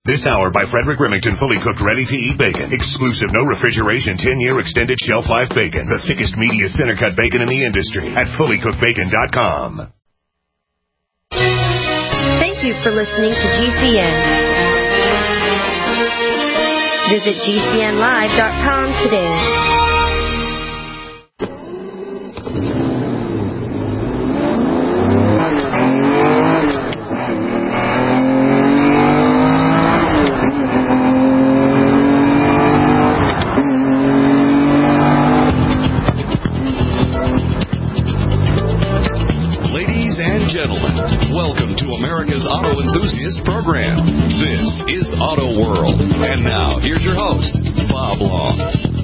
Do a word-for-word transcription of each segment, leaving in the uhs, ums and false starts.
This hour by Frederick Remington, fully cooked, ready-to-eat bacon. Exclusive, no refrigeration, ten-year extended shelf life bacon. The thickest, meatiest, center-cut bacon in the industry at fully cooked bacon dot com. Thank you for listening to G C N. Visit G C N live dot com today. America's Auto Enthusiast Program. This is Auto World. And now, here's your host, Bob Long.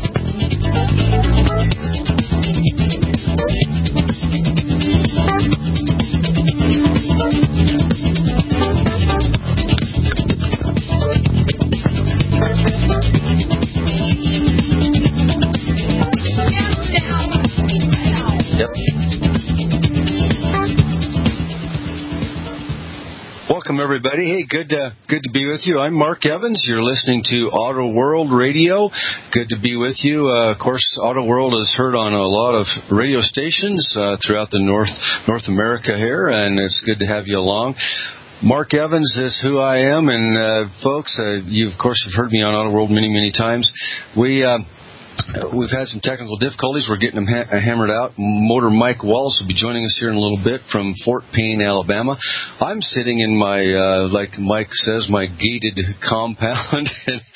Welcome, everybody. Hey, good uh, good to be with you. I'm Mark Evans. You're listening to Auto World Radio. Good to be with you. Uh, of course, Auto World is heard on a lot of radio stations uh, throughout the North North America here, and it's good to have you along. Mark Evans is who I am, and uh, folks, uh, you of course have heard me on Auto World many, many times. We uh, We've had some technical difficulties. We're getting them ha- hammered out. Motor Mike Wallace will be joining us here in a little bit from Fort Payne, Alabama. I'm sitting in my, uh, like Mike says, my gated compound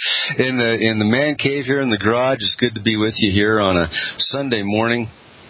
in the in the man cave here in the garage. It's good to be with you here on a Sunday morning.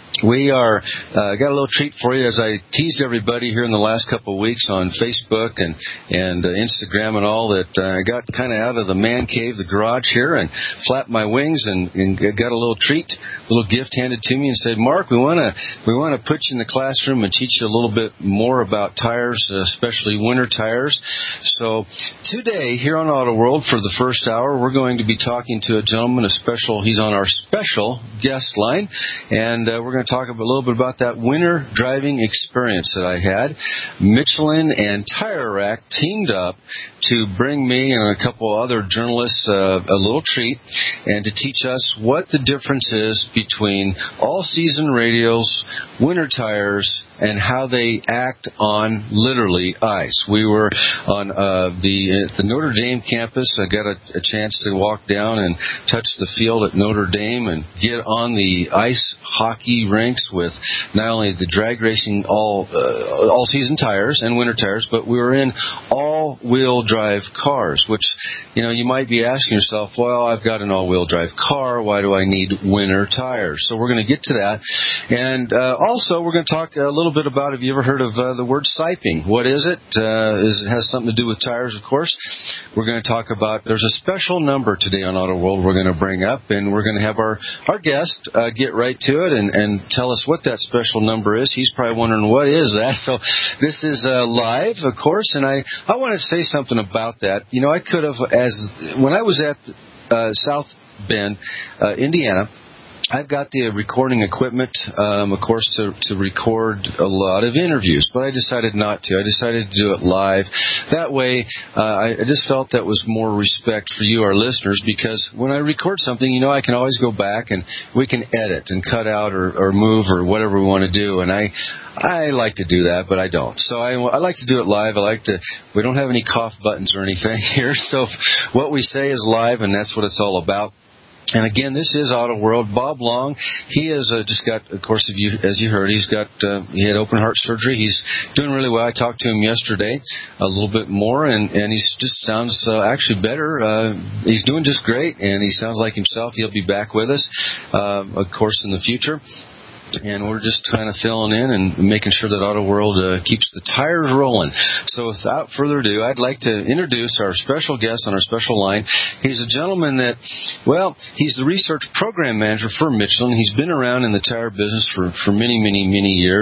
We are uh, got a little treat for you, as I teased everybody here in the last couple of weeks on Facebook and and uh, Instagram and all, that uh, I got kind of out of the man cave, the garage here, and flapped my wings and, and got a little treat, a little gift handed to me, and said, "Mark, we want to we want to put you in the classroom and teach you a little bit more about tires, especially winter tires." So today here on Auto World for the first hour, we're going to be talking to a gentleman, a special. He's on our special guest line, and uh, we're going to talk a little bit about that winter driving experience that I had. Michelin and Tire Rack teamed up to bring me and a couple other journalists uh, a little treat, and to teach us what the difference is between all-season radials, winter tires, and how they act on literally ice. We were on uh, the at the Notre Dame campus. I got a, a chance to walk down and touch the field at Notre Dame and get on the ice hockey rinks with not only the drag racing all uh, all season tires and winter tires, but we were in all-wheel drive cars, which, you know, you might be asking yourself, well, I've got an all-wheel drive car, why do I need winter tires? So we're going to get to that. And uh, also we're going to talk a little bit about, have you ever heard of uh, the word siping? What is it? Uh, is, it has something to do with tires, of course. We're going to talk about, there's a special number today on Auto World we're going to bring up, and we're going to have our, our guest uh, get right to it and, and tell us what that special number is. He's probably wondering, what is that? So this is uh, live, of course, and I, I want to say something about that. You know, I could have, as when I was at uh, South Bend, uh, Indiana, I've got the recording equipment, um, of course, to, to record a lot of interviews, but I decided not to. I decided to do it live. That way, uh, I, I just felt that was more respect for you, our listeners, because when I record something, you know, I can always go back and we can edit and cut out or, or move or whatever we want to do, and I I like to do that, but I don't. So I, I like to do it live. I like to. We don't have any cough buttons or anything here, so what we say is live, and that's what it's all about. And again, this is Auto World. Bob Long, he has uh, just got, of course, if you, as you heard, he's got, uh, he had open heart surgery. He's doing really well. I talked to him yesterday a little bit more, and, and he just sounds uh, actually better. Uh, he's doing just great, and he sounds like himself. He'll be back with us, uh, of course, in the future. And we're just kind of filling in and making sure that Auto World uh, keeps the tires rolling. So without further ado, I'd like to introduce our special guest on our special line. He's a gentleman that, well, he's the research program manager for Michelin. He's been around in the tire business for, for many, many, many years.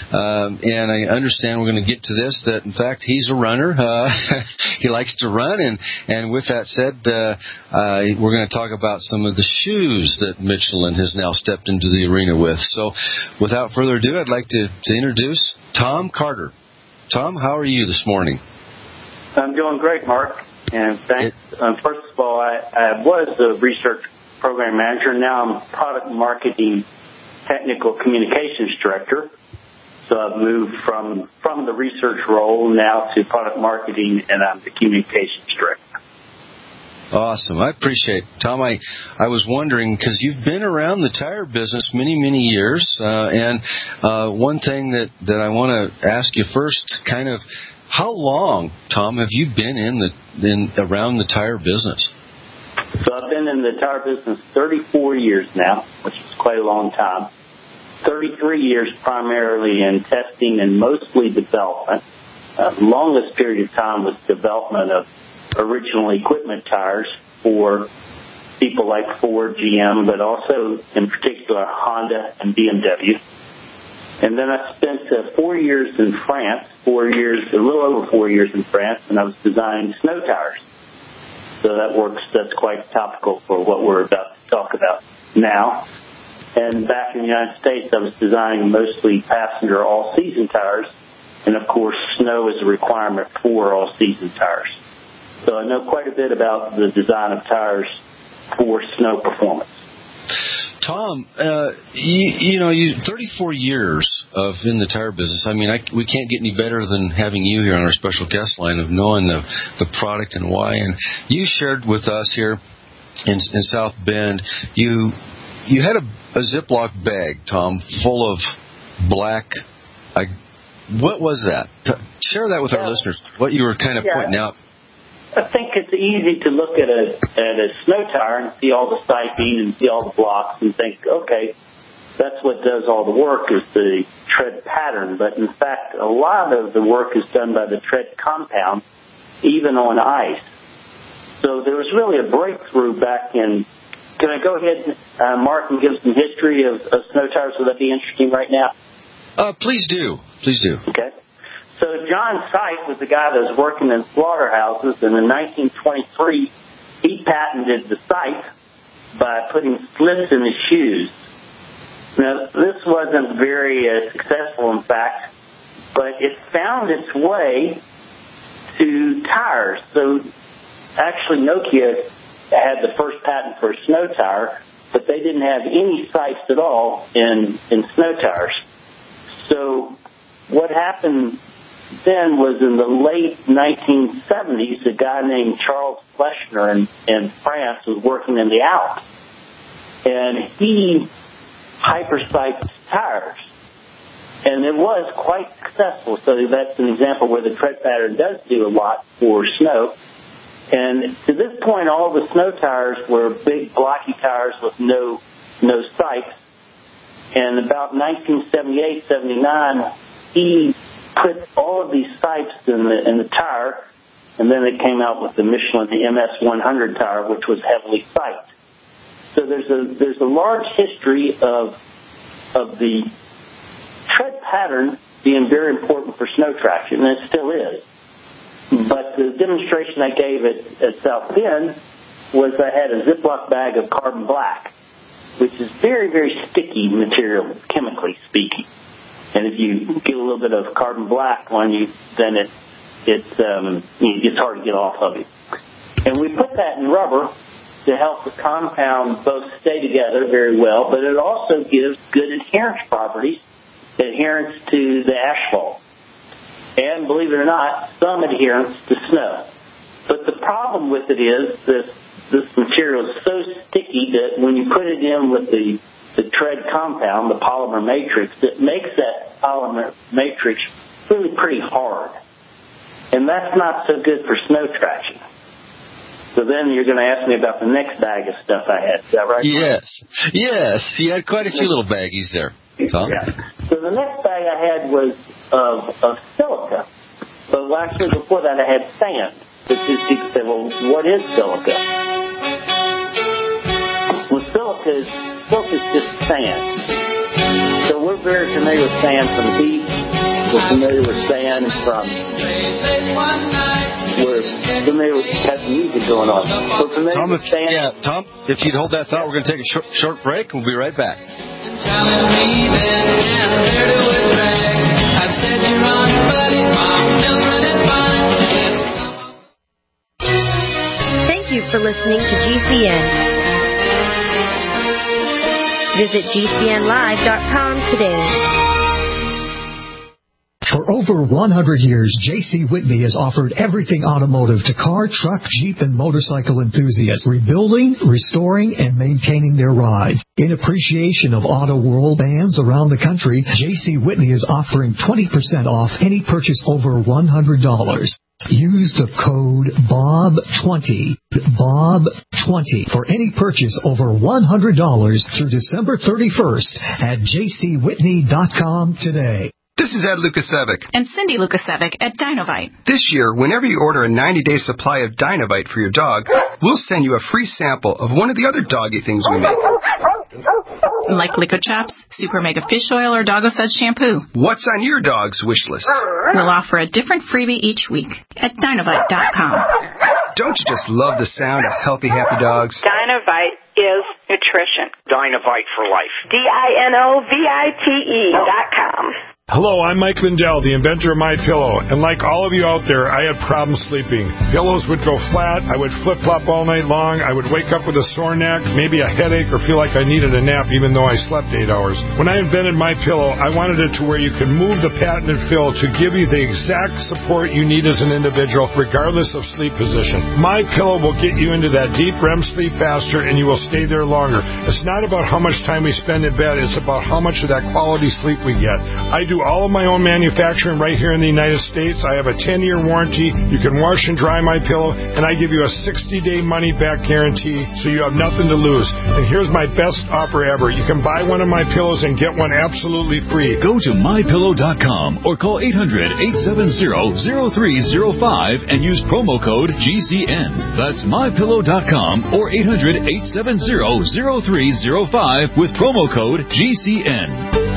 Um, and I understand we're going to get to this, that, in fact, he's a runner. Uh, he likes to run. And, and with that said, uh, uh, we're going to talk about some of the shoes that Michelin has now stepped into the arena with. So without further ado, I'd like to, to introduce Tom Carter. Tom, how are you this morning? I'm doing great, Mark. And thanks. Um, first of all, I, I was a research program manager. Now I'm product marketing technical communications director. So I've moved from, from the research role now to product marketing, and I'm the communications director. Awesome. I appreciate it. Tom, I, I was wondering, because you've been around the tire business many, many years, uh, and uh, one thing that, that I want to ask you first, kind of, how long, Tom, have you been in the in around the tire business? So I've been in the tire business thirty-four years now, which is quite a long time. thirty-three years primarily in testing and mostly development. Uh, the longest period of time was development of original equipment tires for people like Ford, G M, but also in particular Honda and B M W. And then I spent uh, four years in France, four years, a little over four years in France, and I was designing snow tires. So that works, that's quite topical for what we're about to talk about now. And back in the United States, I was designing mostly passenger all-season tires, and of course, snow is a requirement for all-season tires. So I know quite a bit about the design of tires for snow performance. Tom, uh, you, you know, you thirty-four years of in the tire business. I mean, I, we can't get any better than having you here on our special guest line of knowing the, the product and why. And you shared with us here in, in South Bend, you you had a, a Ziploc bag, Tom, full of black. I, what was that? Share that with yeah. our listeners. What you were kind of yeah. pointing out. I think it's easy to look at a at a snow tire and see all the siping and see all the blocks and think, okay, that's what does all the work is the tread pattern. But in fact, a lot of the work is done by the tread compound, even on ice. So there was really a breakthrough back in. Can I go ahead, uh, Mark, and give some history of, of snow tires? Would that be interesting right now? Uh, please do. Please do. Okay. So John Sipe was the guy that was working in slaughterhouses, and in nineteen twenty-three, he patented the sipe by putting slits in his shoes. Now, this wasn't very uh, successful, in fact, but it found its way to tires. So actually, Nokia had the first patent for a snow tire, but they didn't have any sipes at all in, in snow tires. So what happened then was in the late nineteen seventies, a guy named Charles Fleschner in, in France was working in the Alps. And he hypersiped tires. And it was quite successful. So that's an example where the tread pattern does do a lot for snow. And to this point, all the snow tires were big, blocky tires with no no sipes. And about nineteen seventy-eight, seventy-nine, he put all of these sipes in the in the tire, and then it came out with the Michelin, the M S one hundred tire, which was heavily siped. So there's a there's a large history of of the tread pattern being very important for snow traction, and it still is. But the demonstration I gave at, at South Bend was I had a Ziploc bag of carbon black, which is very, very sticky material, chemically speaking. And if you get a little bit of carbon black on you, then it, it's, um, it's hard to get off of you. And we put that in rubber to help the compound both stay together very well, but it also gives good adherence properties, adherence to the asphalt. And believe it or not, some adherence to snow. But the problem with it is this, this material is so sticky that when you put it in with the the tread compound, the polymer matrix, it makes that polymer matrix really pretty hard. And that's not so good for snow traction. So then you're going to ask me about the next bag of stuff I had. Is that right? Yes. Yes. You had quite a few little baggies there, Tom. Yeah. So the next bag I had was of, of silica. But actually before that I had sand. Which is, you could say, well, what is silica? Well, silica is Silica is just sand. So we're very familiar with sand from the beach. We're familiar with sand from... We're familiar with have music going on. We're familiar Tom, with if, sand. Yeah, Tom, if you'd hold that thought, we're going to take a short, short break. We'll be right back. Thank you for listening to G C N. Visit G C N live dot com today. For over one hundred years, J C. Whitney has offered everything automotive to car, truck, Jeep, and motorcycle enthusiasts, rebuilding, restoring, and maintaining their rides. In appreciation of Auto World fans around the country, J C. Whitney is offering twenty percent off any purchase over one hundred dollars. Use the code B O B twenty, B O B twenty, for any purchase over one hundred dollars through December thirty-first at J C Whitney dot com today. This is Ed Lukasevic. And Cindy Lukasevic at Dinovite. This year, whenever you order a ninety-day supply of Dinovite for your dog, we'll send you a free sample of one of the other doggy things we make. Like Liquid Chops, Super Mega Fish Oil, or Doggo Suds Shampoo. What's on your dog's wish list? We'll offer a different freebie each week at Dinovite dot com. Don't you just love the sound of healthy, happy dogs? Dinovite is nutrition. Dinovite for life. D I N O V I T E dot com. Hello, I'm Mike Lindell, the inventor of MyPillow, and like all of you out there, I had problems sleeping. Pillows would go flat, I would flip-flop all night long, I would wake up with a sore neck, maybe a headache, or feel like I needed a nap even though I slept eight hours. When I invented MyPillow, I wanted it to where you could move the patented fill to give you the exact support you need as an individual, regardless of sleep position. MyPillow will get you into that deep R E M sleep faster, and you will stay there longer. It's not about how much time we spend in bed, it's about how much of that quality sleep we get. I do all of my own manufacturing right here in the United States. I have a ten-year warranty. You can wash and dry my pillow, and I give you a sixty-day money-back guarantee, so you have nothing to lose. And here's my best offer ever. You can buy one of my pillows and get one absolutely free. Go to my pillow dot com or call eight hundred, eight seven zero, zero three zero five and use promo code G C N. That's my pillow dot com or eight hundred, eight seven zero, zero three zero five with promo code G C N.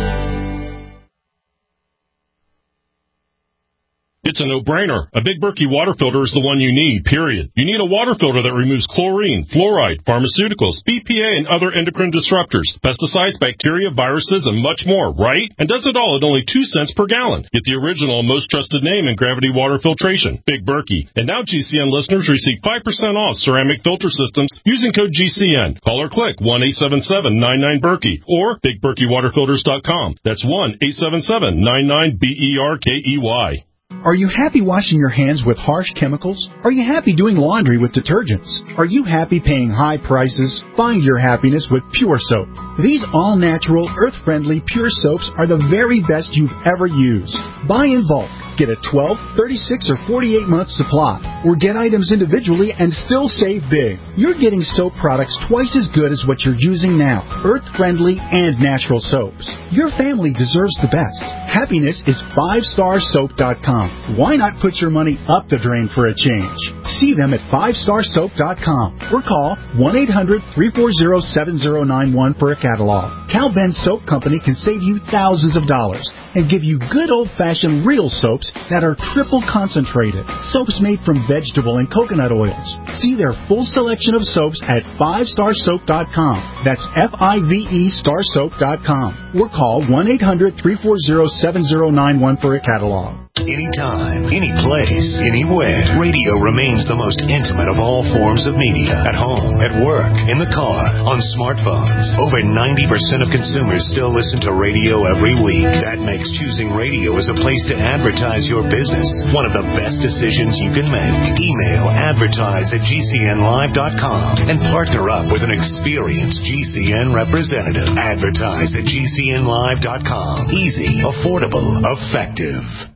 It's a no-brainer. A Big Berkey water filter is the one you need, period. You need a water filter that removes chlorine, fluoride, pharmaceuticals, B P A, and other endocrine disruptors, pesticides, bacteria, viruses, and much more, right? And does it all at only two cents per gallon. Get the original, most trusted name in gravity water filtration, Big Berkey. And now G C N listeners receive five percent off ceramic filter systems using code G C N. Call or click one eight seven seven, nine nine, Berkey or big berkey water filters dot com. That's one eight seven seven, nine nine, B E R K E Y. Are you happy washing your hands with harsh chemicals? Are you happy doing laundry with detergents? Are you happy paying high prices? Find your happiness with Pure Soap. These all-natural, earth-friendly Pure Soaps are the very best you've ever used. Buy in bulk. Get a twelve, thirty-six, or forty-eight month supply, or get items individually and still save big. You're getting soap products twice as good as what you're using now, earth-friendly and natural soaps. Your family deserves the best. Happiness is five star soap dot com. Why not put your money up the drain for a change? See them at five star soap dot com or call one eight hundred, three four zero, seven zero nine one for a catalog. Cal Ben Soap Company can save you thousands of dollars and give you good old-fashioned real soaps that are triple concentrated. Soaps made from vegetable and coconut oils. See their full selection of soaps at five star soap dot com. That's F I V E star soap dot com. Or call one eight hundred, three four zero, seven zero nine one for a catalog. Anytime, any place, anywhere, radio remains the most intimate of all forms of media. At home, at work, in the car, on smartphones. Over ninety percent of consumers still listen to radio every week. That makes choosing radio as a place to advertise your business one of the best decisions you can make. Email advertise at G C N live dot com and partner up with an experienced G C N representative. Advertise at G C N live dot com. Easy, affordable, effective.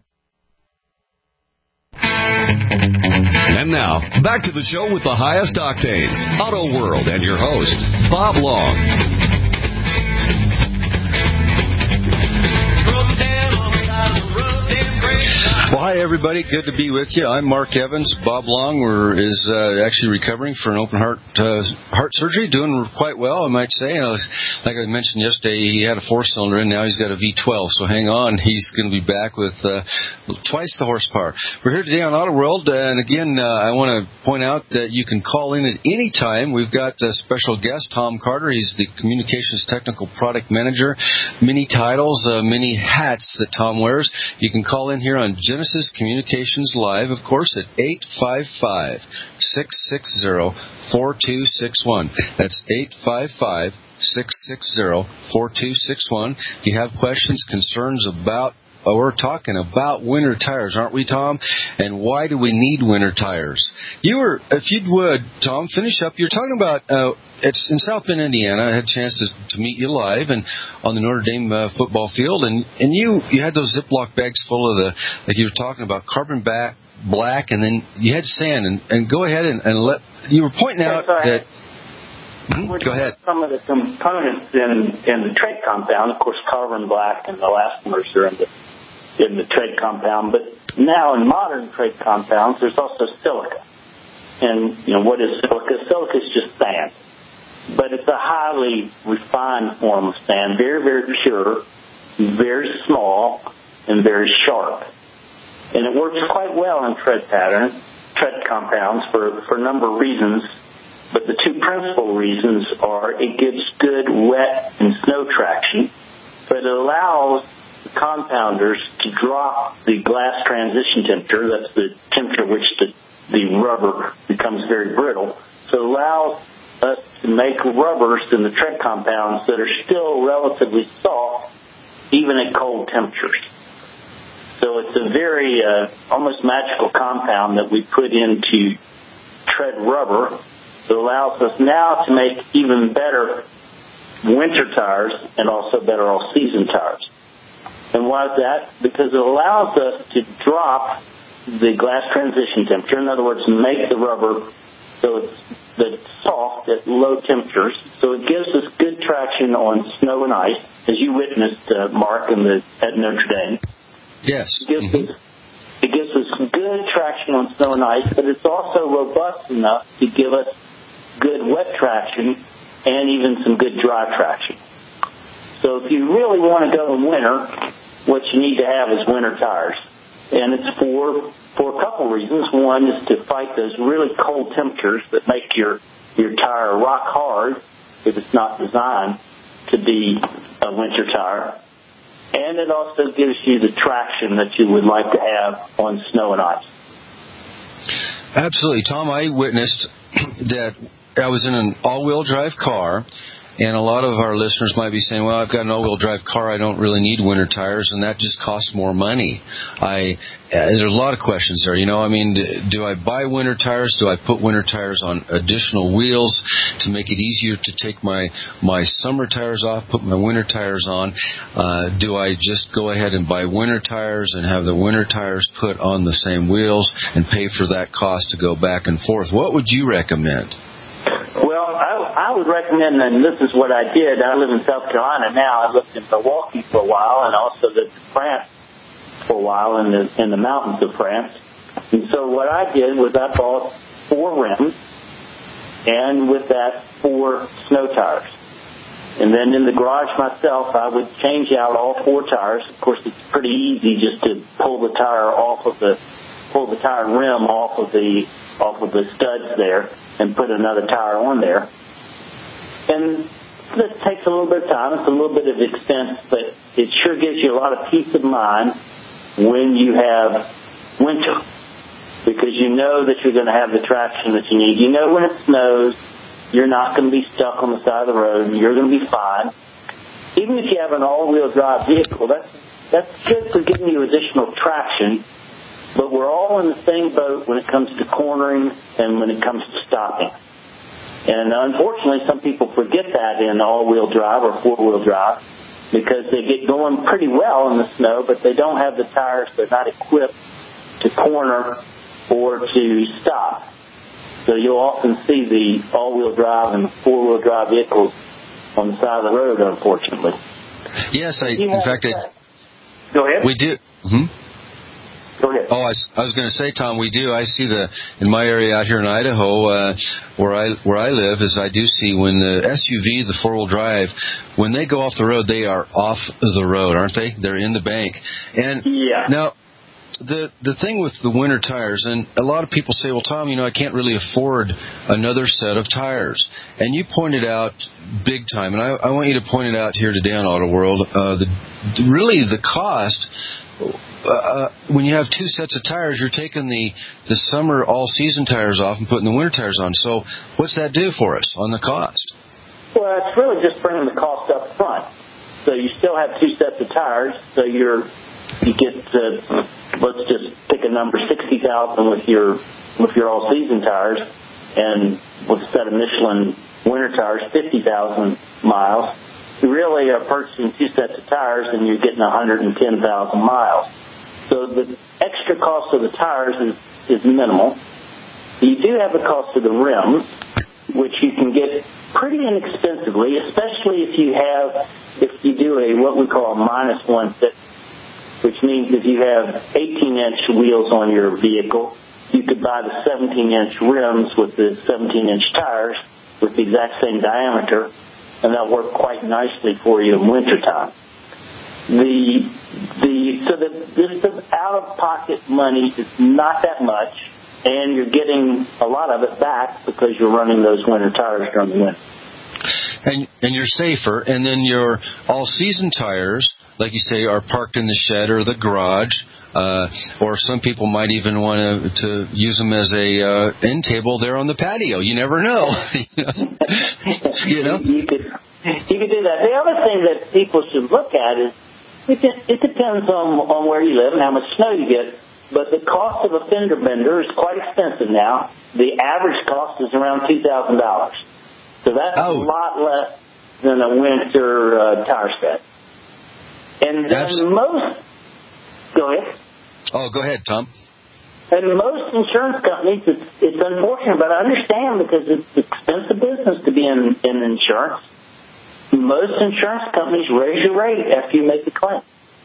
And now, back to the show with the highest octane, Auto World, and your host, Bob Long. Well, hi, everybody. Good to be with you. I'm Mark Evans. Bob Long we're, is uh, actually recovering for an open heart uh, heart surgery, doing quite well, I might say. Uh, like I mentioned yesterday, he had a four-cylinder, and now he's got a V twelve, so hang on. He's going to be back with uh, twice the horsepower. We're here today on Auto World, and again, uh, I want to point out that you can call in at any time. We've got a special guest, Tom Carter. He's the Communications Technical Product Manager. Many titles, uh, many hats that Tom wears. You can call in here on Genesis Genesis Communications Live, of course, at eight five five, six six zero, four two six one. That's eight five five, six six zero, four two six one. If you have questions, concerns about, uh, we're talking about winter tires, aren't we, Tom? And why do we need winter tires? You were, if you would, Tom, finish up. You're talking about, uh, it's in South Bend, Indiana. I had a chance to, to meet you live and on the Notre Dame uh, football field, and, and you, you had those Ziploc bags full of the, like you were talking about, carbon back, black, and then you had sand. And, and go ahead and, and let, you were pointing out that, mm-hmm, go ahead. Some of the components in, in the tread compound, of course, carbon black and elastomers are in the, in the tread compound, but now in modern tread compounds, there's also silica. And, you know, what is silica? Silica is just sand. But it's a highly refined form of sand, very, very pure, very small, and very sharp. And it works quite well in tread patterns, tread compounds for, for a number of reasons. But the two principal reasons are it gives good wet and snow traction, but it allows the compounders to drop the glass transition temperature. That's the temperature which the, the rubber becomes very brittle. So it allows us to make rubbers in the tread compounds that are still relatively soft, even at cold temperatures. So it's a very uh, almost magical compound that we put into tread rubber that allows us now to make even better winter tires and also better all-season tires. And why is that? Because it allows us to drop the glass transition temperature. In other words, make the rubber so it's that's soft at low temperatures. So it gives us good traction on snow and ice, as you witnessed, uh, Mark, in the, at Notre Dame. Yes. It gives, mm-hmm. us, it gives us good traction on snow and ice, but it's also robust enough to give us good wet traction and even some good dry traction. So if you really want to go in winter, what you need to have is winter tires. And it's for for a couple reasons. One is to fight those really cold temperatures that make your, your tire rock hard if it's not designed to be a winter tire. And it also gives you the traction that you would like to have on snow and ice. Absolutely. Tom, I witnessed that I was in an all-wheel drive car, and a lot of our listeners might be saying, well, I've got an all-wheel drive car, I don't really need winter tires, and that just costs more money. I uh, there's a lot of questions there. You know, I mean, do I buy winter tires? Do I put winter tires on additional wheels to make it easier to take my, my summer tires off, put my winter tires on? Uh, do I just go ahead and buy winter tires and have the winter tires put on the same wheels and pay for that cost to go back and forth? What would you recommend? Well, I, I would recommend, and this is what I did. I live in South Carolina now. I lived in Milwaukee for a while, and also lived in France for a while in the in the mountains of France. And so what I did was I bought four rims, and with that, four snow tires. And then in the garage myself, I would change out all four tires. Of course, it's pretty easy just to pull the tire off of the pull the tire rim off of the off of the studs there and put another tire on there. And this takes a little bit of time. It's a little bit of expense, but it sure gives you a lot of peace of mind when you have winter, because you know that you're going to have the traction that you need. You know when it snows, you're not going to be stuck on the side of the road. You're going to be fine. Even if you have an all-wheel drive vehicle, that's, that's good for giving you additional traction. But we're all in the same boat when it comes to cornering and when it comes to stopping. And unfortunately, some people forget that in all-wheel drive or four-wheel drive because they get going pretty well in the snow, but they don't have the tires. They're not equipped to corner or to stop. So you'll often see the all-wheel drive and four-wheel drive vehicles on the side of the road, unfortunately. Yes, I, in fact, I, Go ahead. we do. Mm-hmm. Go ahead. Oh, I, I was going to say, Tom, we do. I see the in my area out here in Idaho, uh, where I where I live, is I do see when the S U V, the four-wheel drive, when they go off the road, they are off the road, aren't they? They're in the bank. And yeah. Now, the the thing with the winter tires, and a lot of people say, well, Tom, you know, I can't really afford another set of tires. And you pointed out big time, and I, I want you to point it out here today on Auto World. Uh, the really the cost uh, when you have two sets of tires, you're taking the, the summer all-season tires off and putting the winter tires on. So what's that do for us on the cost? Well, it's really just bringing the cost up front. So you still have two sets of tires, so you're you get uh, let's just pick a number, sixty thousand with your with your all-season tires, and with a set of Michelin winter tires, fifty thousand miles. You really are purchasing two sets of tires, and you're getting one hundred ten thousand miles. So the extra cost of the tires is, is minimal. You do have the cost of the rims, which you can get pretty inexpensively, especially if you have, if you do a what we call a minus one fit, which means if you have eighteen inch wheels on your vehicle, you could buy the seventeen inch rims with the seventeen inch tires with the exact same diameter, and that'll work quite nicely for you in wintertime. The the so the this the out of pocket money is not that much, and you're getting a lot of it back because you're running those winter tires during the winter. And and you're safer. And then your all season tires, like you say, are parked in the shed or the garage. Uh, or some people might even want to, to use them as a uh, end table there on the patio. You never know. you know, you could you could do that. The other thing that people should look at is it, it depends on on where you live and how much snow you get. But the cost of a fender bender is quite expensive now. The average cost is around two thousand dollars. So that's oh. a lot less than a winter uh, tire set. And then most. Go ahead. Oh, go ahead, Tom. And most insurance companies, it's, it's unfortunate, but I understand because it's expensive business to be in, in insurance. Most insurance companies raise your rate after you make the claim.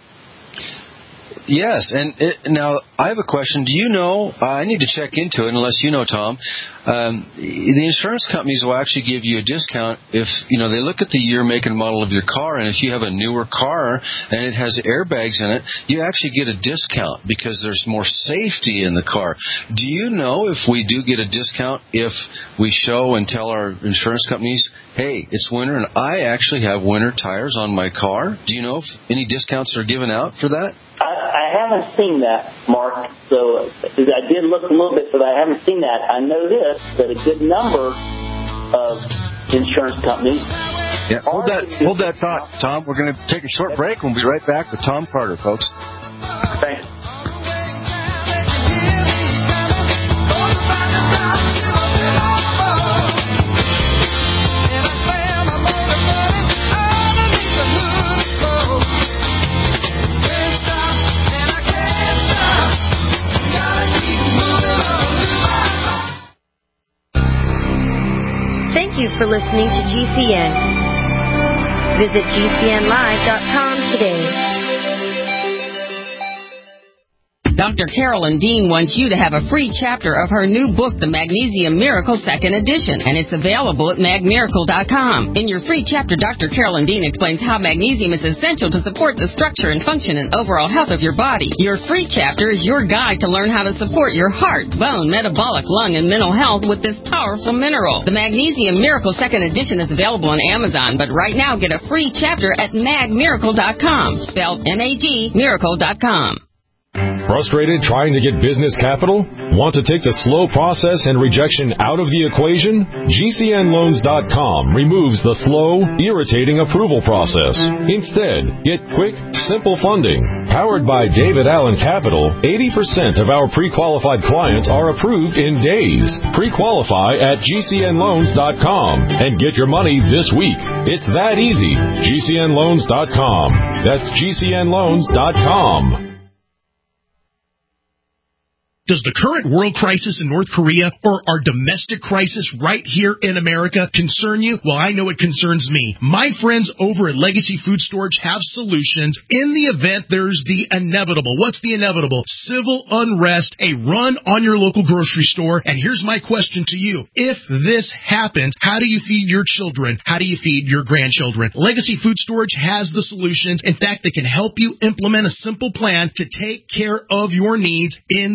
Yes, and it, now I have a question. Do you know, uh, I need to check into it unless you know, Tom, um, the insurance companies will actually give you a discount if, you know, they look at the year, make, and model of your car, and if you have a newer car and it has airbags in it, you actually get a discount because there's more safety in the car. Do you know if we do get a discount if we show and tell our insurance companies, hey, it's winter and I actually have winter tires on my car? Do you know if any discounts are given out for that? I, I haven't seen that, Mark, so I did look a little bit, but I haven't seen that. I know this, that a good number of insurance companies... Yeah, hold that, hold that thought, Tom. We're going to take a short break. We'll be right back with Tom Carter, folks. Thanks. Thank you for listening to G C N. Visit G C N live dot com today. Doctor Carolyn Dean wants you to have a free chapter of her new book, The Magnesium Miracle Second Edition, and it's available at mag miracle dot com. In your free chapter, Doctor Carolyn Dean explains how magnesium is essential to support the structure and function and overall health of your body. Your free chapter is your guide to learn how to support your heart, bone, metabolic, lung, and mental health with this powerful mineral. The Magnesium Miracle Second Edition is available on Amazon, but right now get a free chapter at mag miracle dot com, spelled M A G miracle dot com. Frustrated trying to get business capital? Want to take the slow process and rejection out of the equation? G C N loans dot com removes the slow, irritating approval process. Instead, get quick, simple funding. Powered by David Allen Capital, eighty percent of our pre-qualified clients are approved in days. Pre-qualify at G C N loans dot com and get your money this week. It's that easy. G C N loans dot com. That's G C N loans dot com. Does the current world crisis in North Korea or our domestic crisis right here in America concern you? Well, I know it concerns me. My friends over at Legacy Food Storage have solutions in the event there's the inevitable. What's the inevitable? Civil unrest, a run on your local grocery store. And here's my question to you. If this happens, how do you feed your children? How do you feed your grandchildren? Legacy Food Storage has the solutions. In fact, they can help you implement a simple plan to take care of your needs in the event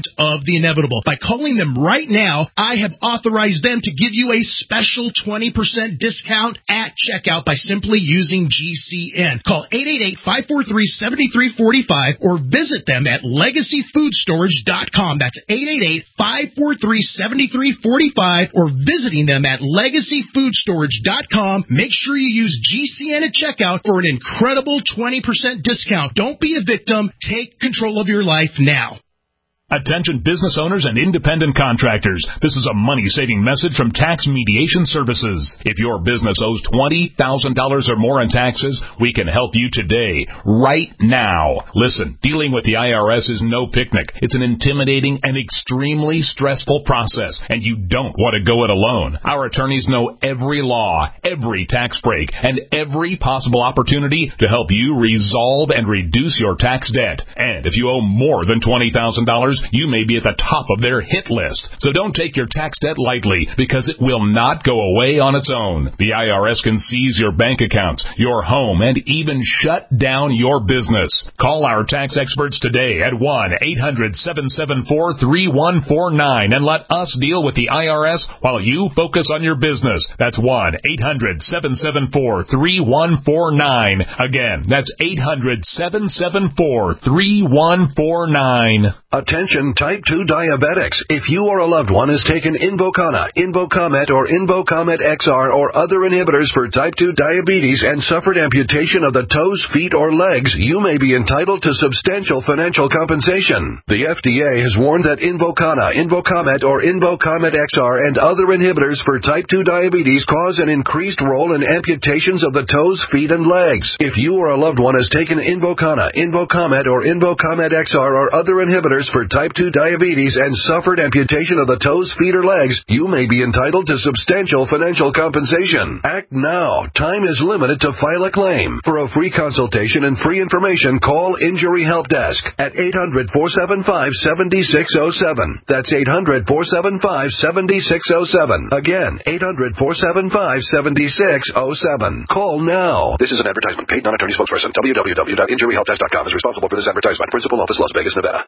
percent of the inevitable. By calling them right now, I have authorized them to give you a special twenty percent discount at checkout by simply using G C N. Call eight eight eight, five four three, seven three four five or visit them at legacy food storage dot com. That's eight eight eight, five four three, seven three four five or visiting them at legacy food storage dot com. Make sure you use G C N at checkout for an incredible twenty percent discount. Don't be a victim. Take control of your life now. Attention business owners and independent contractors. This is a money-saving message from Tax Mediation Services. If your business owes twenty thousand dollars or more in taxes, we can help you today, right now. Listen, dealing with the I R S is no picnic. It's an intimidating and extremely stressful process, and you don't want to go it alone. Our attorneys know every law, every tax break, and every possible opportunity to help you resolve and reduce your tax debt. And if you owe more than twenty thousand dollars, you may be at the top of their hit list. So don't take your tax debt lightly, because it will not go away on its own. The I R S can seize your bank accounts, your home, and even shut down your business. Call our tax experts today at one eight hundred, seven seven four, three one four nine and let us deal with the I R S while you focus on your business. That's one eight hundred, seven seven four, three one four nine. Again, that's eight hundred, seven seven four, three one four nine. Attention type two diabetics. If you or a loved one has taken Invokana, Invokamet, or Invokamet X R or other inhibitors for type two diabetes and suffered amputation of the toes, feet, or legs, you may be entitled to substantial financial compensation. The F D A has warned that Invokana, Invokamet, or Invokamet X R and other inhibitors for type two diabetes cause an increased role in amputations of the toes, feet, and legs. If you or a loved one has taken Invokana, Invokamet, or Invokamet X R or other inhibitors for type two diabetes and suffered amputation of the toes, feet, or legs, you may be entitled to substantial financial compensation. Act now. Time is limited to file a claim. For a free consultation and free information, call Injury Help Desk at eight hundred, four seven five, seven six zero seven. That's eight hundred, four seven five, seven six zero seven. Again, eight hundred, four seven five, seven six zero seven. Call now. This is an advertisement. Paid non-attorney spokesperson. w w w dot injury help desk dot com is responsible for this advertisement. Principal office, Las Vegas, Nevada.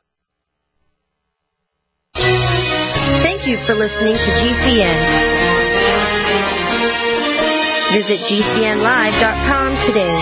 Thank you for listening to G C N. Visit G C N live dot com today.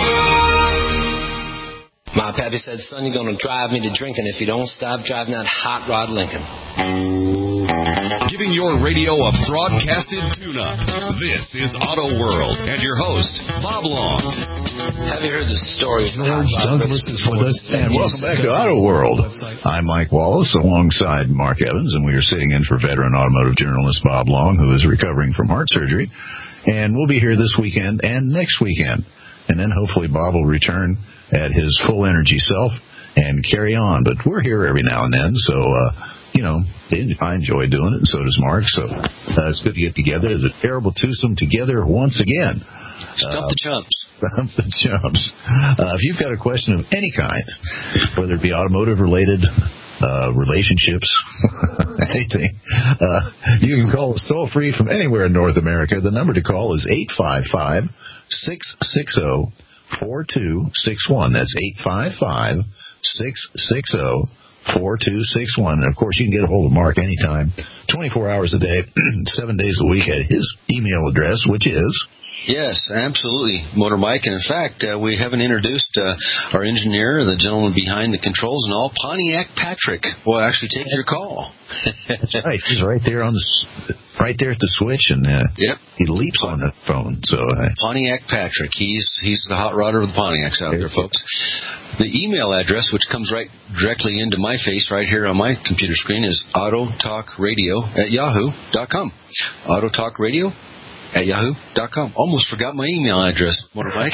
My pappy said, son, you're going to drive me to drinking if you don't stop driving that hot rod Lincoln. Giving your radio a broadcasted tune-up. This is Auto World and your host, Bob Long. Have you heard the story? George Douglas is with us, and welcome back to Auto World. I'm Mike Wallace alongside Mark Evans, and we are sitting in for veteran automotive journalist Bob Long, who is recovering from heart surgery. And we'll be here this weekend and next weekend. And then hopefully Bob will return at his full energy self and carry on. But we're here every now and then, so, uh, you know, I enjoy doing it, and so does Mark. So uh, it's good to get together. It's a terrible twosome together once again. Stump the chumps. Stump the chumps. Uh, if you've got a question of any kind, whether it be automotive-related, uh, relationships, anything, uh, you can call us toll-free from anywhere in North America. The number to call is eight five five, six six zero, four two six one. That's eight five five, six six zero, four two six one. And, of course, you can get a hold of Mark anytime, twenty-four hours a day, seven days a week at his email address, which is... Yes, absolutely, Motor Mike. And in fact, uh, we haven't introduced uh, our engineer, the gentleman behind the controls and all, Pontiac Patrick. Will actually take your call. That's right. He's right there on the, right there at the switch, and uh, yep. he leaps on the phone. So uh, Pontiac Patrick. He's he's the hot rodder of the Pontiacs out there, folks. The email address, which comes right directly into my face right here on my computer screen, is autotalkradio at yahoo dot com. Autotalkradio at yahoo dot com. Almost forgot my email address, Motor Mike.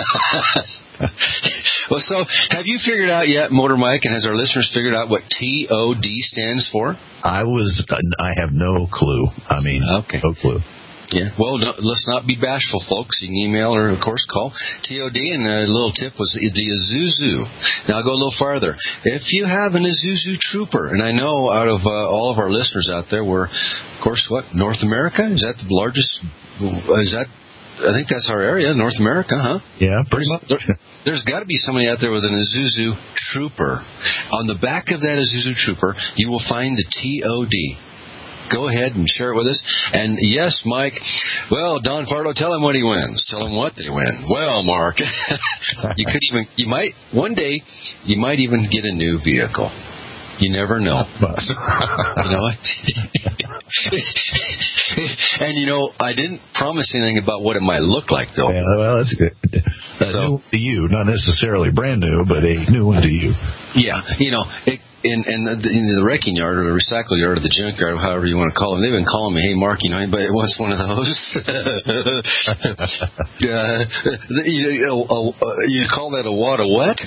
Well, so have you figured out yet, Motor Mike, and has our listeners figured out what T O D stands for? I was, I have no clue. I mean, okay. no clue. Yeah, well, no, let's not be bashful, folks. You can email or, of course, call T O D, and a little tip was the Isuzu. Now, I'll go a little farther. If you have an Isuzu Trooper, and I know out of uh, all of our listeners out there, we're, of course, what, North America? Is that the largest, is that I think that's our area, North America, huh? Yeah, pretty much. There, there's got to be somebody out there with an Isuzu Trooper. On the back of that Isuzu Trooper, you will find the T O D. Go ahead and share it with us. And yes, Mike, well, Don Fardo, tell him what he wins. Tell him what they win. Well, Mark, you could even, you might, one day, you might even get a new vehicle. You never know. You know what? And, you know, I didn't promise anything about what it might look like, though. Yeah, well, that's good. Uh, so, new to you, not necessarily brand new, but a new one to you. Yeah, you know, it, in, in, the, in the wrecking yard or the recycle yard or the junkyard, or however you want to call them, they've been calling me, hey, Mark, you know, anybody wants one of those? uh, you, uh, uh, you call that a wad of what?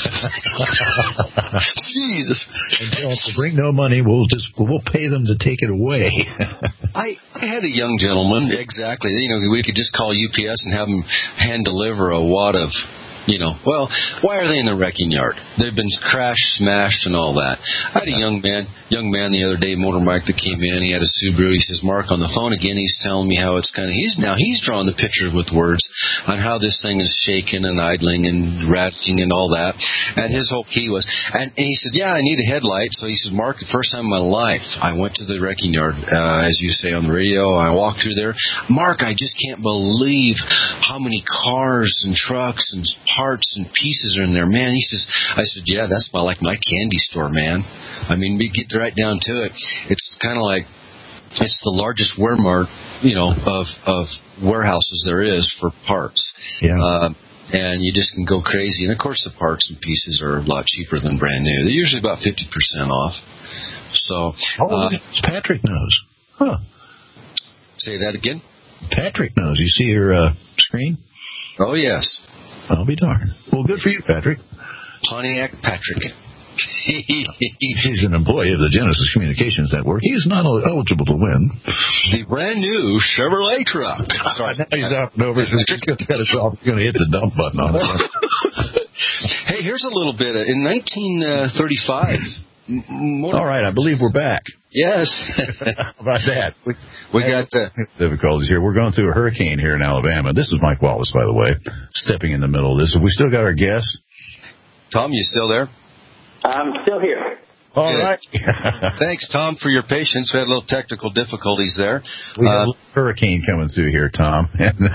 Jesus. And don't bring no money, we'll just we'll pay them to take it away. I, I had a young gentleman, exactly. You know, we could just call U P S and have them hand deliver a wad of, you know, well, why are they in the wrecking yard? They've been crashed, smashed, and all that. I had a young man, young man the other day, motor Mike, that came in. He had a Subaru. He says, Mark, on the phone again, he's telling me how it's kind of, he's now, he's drawing the picture with words on how this thing is shaking and idling and ratcheting and all that. And his whole key was, and, and he said, yeah, I need a headlight. So he said, Mark, the first time in my life, I went to the wrecking yard, uh, as you say on the radio. I walked through there. Mark, I just can't believe how many cars and trucks and parts and pieces are in there, man. He says, I said, yeah, that's my, like my candy store, man. I mean, we get right down to it. It's kind of like, it's the largest Walmart, you know, of, of warehouses there is for parts. Yeah. Uh, and you just can go crazy. And of course the parts and pieces are a lot cheaper than brand new. They're usually about fifty percent off. So, oh, uh, Patrick knows. Huh. Say that again? Patrick knows. You see your uh, screen? Oh, yes. I'll be darned. Well, good for you, Patrick. Pontiac Patrick. He's an employee of the Genesis Communications Network. He's not eligible to win the brand new Chevrolet truck. Sorry, now he's up and over. He's going to hit the dump button on it. Hey, here's a little bit. Of, in nineteen thirty-five... More All right, I believe we're back. Yes. How about that? We, we got uh, difficulties here. We're going through a hurricane here in Alabama. This is Mike Wallace, by the way, stepping in the middle of this. Have we still got our guest? Tom, you still there? I'm still here. All Good. Right. Thanks, Tom, for your patience. We had a little technical difficulties there. We uh, have a hurricane coming through here, Tom.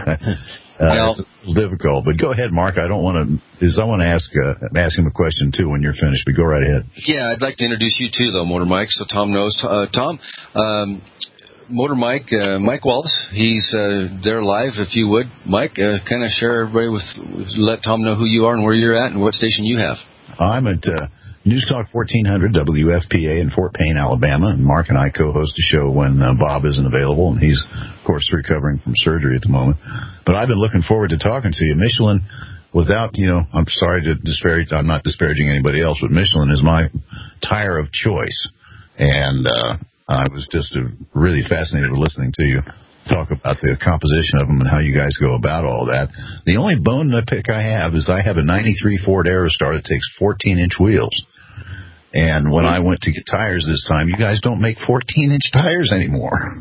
Uh, well, it's a little difficult, but go ahead, Mark. I don't want to. Is I want to ask uh, ask him a question too when you're finished. But go right ahead. Yeah, I'd like to introduce you too, though, Motor Mike. So Tom knows. Uh, Tom, um, Motor Mike, uh, Mike Wallace. He's uh, there live. If you would, Mike, uh, kind of share everybody with, let Tom know who you are and where you're at and what station you have. I'm at uh, News Talk fourteen hundred W F P A in Fort Payne, Alabama, and Mark and I co-host a show when uh, Bob isn't available, and he's, of course, recovering from surgery at the moment. But I've been looking forward to talking to you. Michelin, without, you know, I'm sorry to disparage, I'm not disparaging anybody else, but Michelin is my tire of choice. And uh, I was just uh, really fascinated with listening to you talk about the composition of them and how you guys go about all that. The only bone to pick I have is I have a ninety-three Ford Aerostar that takes fourteen-inch wheels. And when I went to get tires this time, you guys don't make fourteen-inch tires anymore.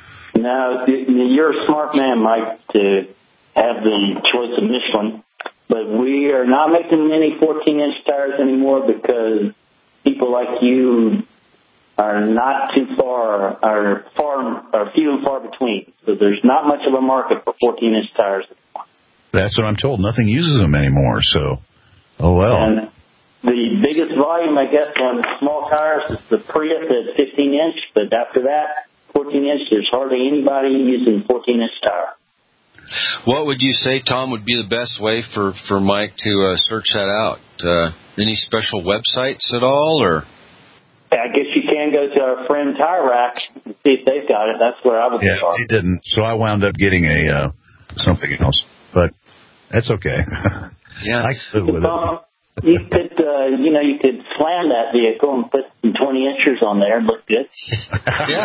No, you're a smart man, Mike, to have the choice of Michelin. But we are not making any fourteen-inch tires anymore because people like you are not too far, are far, are few and far between. So there's not much of a market for fourteen-inch tires anymore. That's what I'm told. Nothing uses them anymore. So, oh well. And the biggest volume, I guess, on small tires is the Prius at fifteen-inch. But after that, fourteen-inch, there's hardly anybody using fourteen-inch tire. What would you say, Tom, would be the best way for, for Mike to uh, search that out? Uh, any special websites at all, or? I guess you can go to our friend Tire Rack and see if they've got it. That's where I would yeah, start. He didn't, so I wound up getting a uh, something else, but that's okay. Yeah, I could live with um, it. You could, uh, you know, you could slam that vehicle and put some twenty inchers on there and look good. Yeah,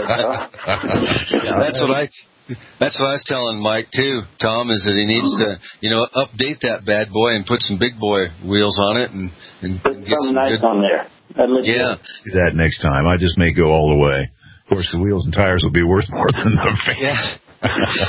yeah that's what I. That's what I was telling Mike too, Tom, is that he needs to, you know, update that bad boy and put some big boy wheels on it and, and put get something some nice good... on there. Yeah, do that next time. I just may go all the way. Of course, the wheels and tires will be worth more than the van. Yeah.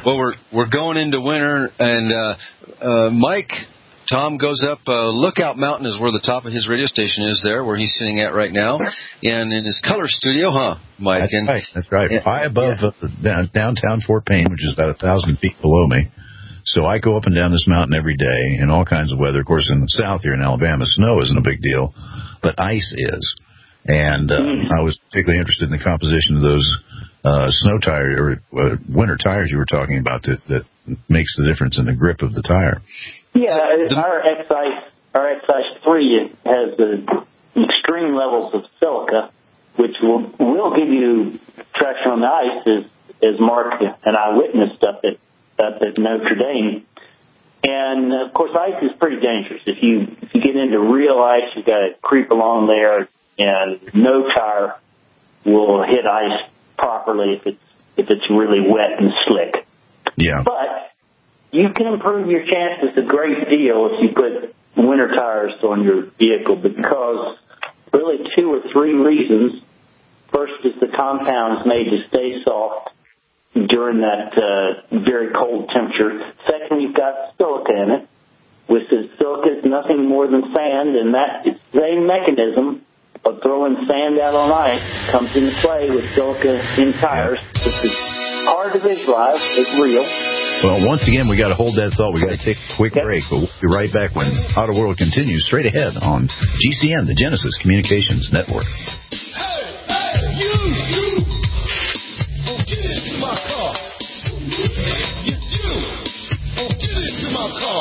Well, we're we're going into winter, and uh, uh, Mike, Tom goes up uh, Lookout Mountain is where the top of his radio station is there, where he's sitting at right now, and in his color studio, huh, Mike? That's and, right. That's right. And, High above yeah. uh, down, downtown Fort Payne, which is about a thousand feet below me. So I go up and down this mountain every day in all kinds of weather. Of course, in the south here in Alabama, snow isn't a big deal, but ice is. And uh, mm. I was particularly interested in the composition of those uh, snow tires or uh, winter tires you were talking about that, that makes the difference in the grip of the tire. Yeah, our X-Ice, our X-Ice three has the extreme levels of silica, which will will give you traction on the ice, as, as Mark and I witnessed up at up at Notre Dame. And of course, ice is pretty dangerous. If you if you get into real ice, you got to creep along there, and no tire will hit ice properly if it's if it's really wet and slick. Yeah. But you can improve your chances a great deal if you put winter tires on your vehicle, because really two or three reasons. First is the compound is made to stay soft during that uh, very cold temperature. Second, you've got silica in it, which is silica is nothing more than sand, and that same mechanism of throwing sand out on ice comes into play with silica in tires. This is hard to visualize. It's real. Well, once again, we got to hold that thought. We got to take a quick break, but we'll be right back when Auto World continues straight ahead on G C N, the Genesis Communications Network. Hey, hey, you, you, oh, get into my car. Yes, you, oh, get into my car.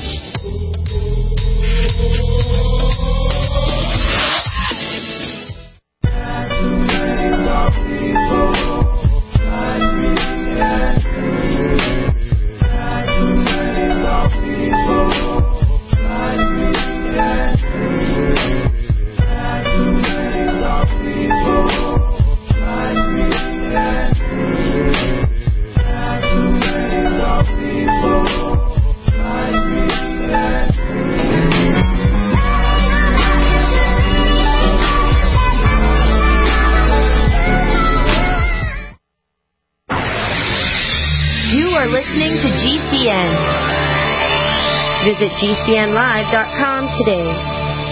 Listening to G C N. Visit G C N live dot com today.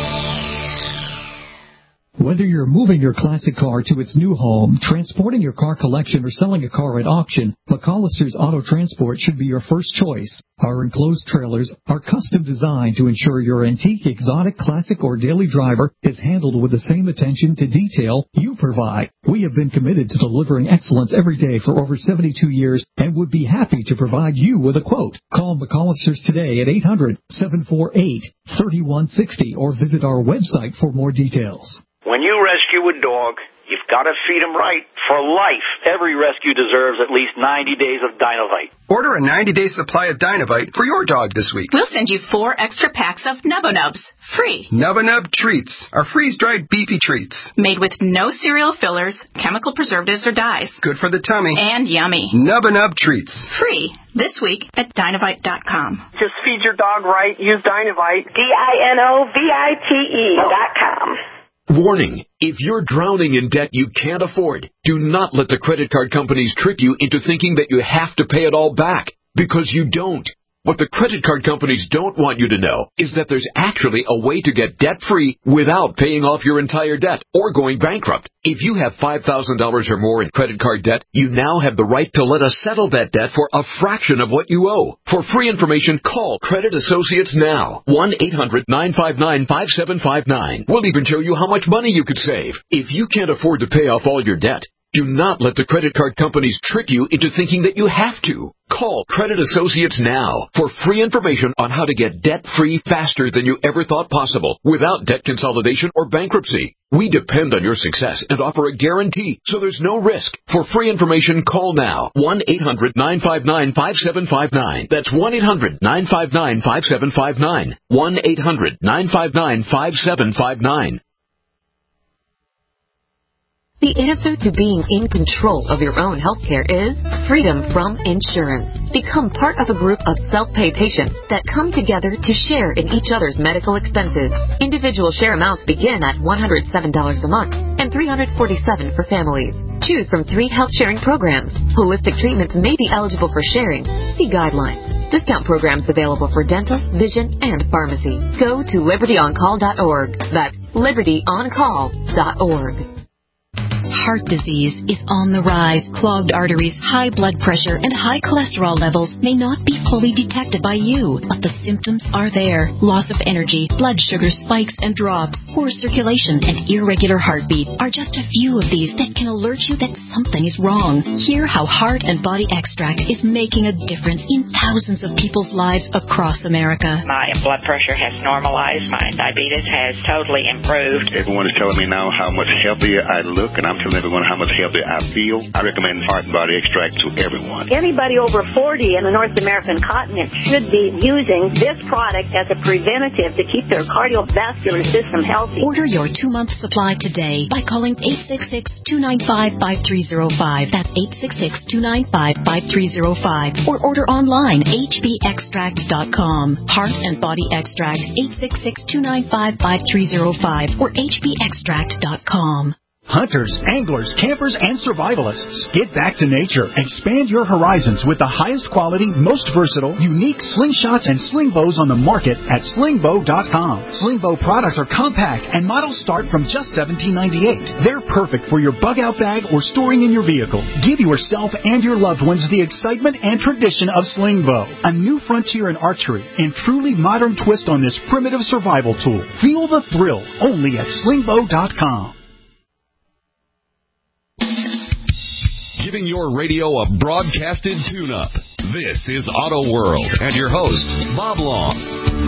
Whether you're moving your classic car to its new home, transporting your car collection, or selling a car at auction, McCollister's Auto Transport should be your first choice. Our enclosed trailers are custom designed to ensure your antique, exotic, classic, or daily driver is handled with the same attention to detail you provide. We have been committed to delivering excellence every day for over seventy-two years and would be happy to provide you with a quote. Call McCollister's today at eight hundred, seven four eight, three one six zero or visit our website for more details. When you rescue a dog, you've got to feed him right for life. Every rescue deserves at least ninety days of Dinovite. Order a ninety-day supply of Dinovite for your dog this week. We'll send you four extra packs of Nubba Nubs, free. Nubba Nub Treats are freeze-dried beefy treats. Made with no cereal fillers, chemical preservatives, or dyes. Good for the tummy. And yummy. Nubba Nub Treats. Free this week at Dinovite dot com. Just feed your dog right. Use Dinovite. D I N O V I T E dot com. Warning, if you're drowning in debt you can't afford, do not let the credit card companies trick you into thinking that you have to pay it all back, because you don't. What the credit card companies don't want you to know is that there's actually a way to get debt-free without paying off your entire debt or going bankrupt. If you have five thousand dollars or more in credit card debt, you now have the right to let us settle that debt for a fraction of what you owe. For free information, call Credit Associates now. one eight hundred, nine five nine, five seven five nine. We'll even show you how much money you could save. If you can't afford to pay off all your debt, do not let the credit card companies trick you into thinking that you have to. Call Credit Associates now for free information on how to get debt-free faster than you ever thought possible without debt consolidation or bankruptcy. We depend on your success and offer a guarantee, so there's no risk. For free information, call now. one eight hundred, nine five nine, five seven five nine. That's one eight hundred, nine five nine, five seven five nine. one eight hundred, nine five nine, five seven five nine. The answer to being in control of your own healthcare is freedom from insurance. Become part of a group of self-pay patients that come together to share in each other's medical expenses. Individual share amounts begin at one hundred seven dollars a month and three hundred forty-seven dollars for families. Choose from three health sharing programs. Holistic treatments may be eligible for sharing. See guidelines. Discount programs available for dental, vision, and pharmacy. Go to liberty on call dot org. That's liberty on call dot org. Heart disease is on the rise. Clogged arteries, high blood pressure, and high cholesterol levels may not be fully detected by you, but the symptoms are there. Loss of energy, blood sugar spikes and drops, poor circulation, and irregular heartbeat are just a few of these that can alert you that something is wrong. Hear how Heart and Body Extract is making a difference in thousands of people's lives across America. My blood pressure has normalized. My diabetes has totally improved. Everyone is telling me now how much healthier I look, and I'm telling everyone how much healthier I feel. I recommend Heart and Body Extract to everyone. Anybody over forty in the North American continent should be using this product as a preventative to keep their cardiovascular system healthy. Order your two-month supply today by calling eight six six, two nine five, five three zero five. That's eight six six, two nine five, five three zero five. Or order online, h b extract dot com. Heart and Body Extract, eight six six, two nine five, five three zero five or h b extract dot com. Hunters, anglers, campers, and survivalists. Get back to nature. Expand your horizons with the highest quality, most versatile, unique slingshots and sling bows on the market at sling bow dot com. Sling bow products are compact and models start from just seventeen ninety-eight. They're perfect for your bug out bag or storing in your vehicle. Give yourself and your loved ones the excitement and tradition of sling bow, a new frontier in archery and truly modern twist on this primitive survival tool. Feel the thrill only at sling bow dot com. Giving your radio a broadcasted tune-up. This is Auto World and your host, Bob Long.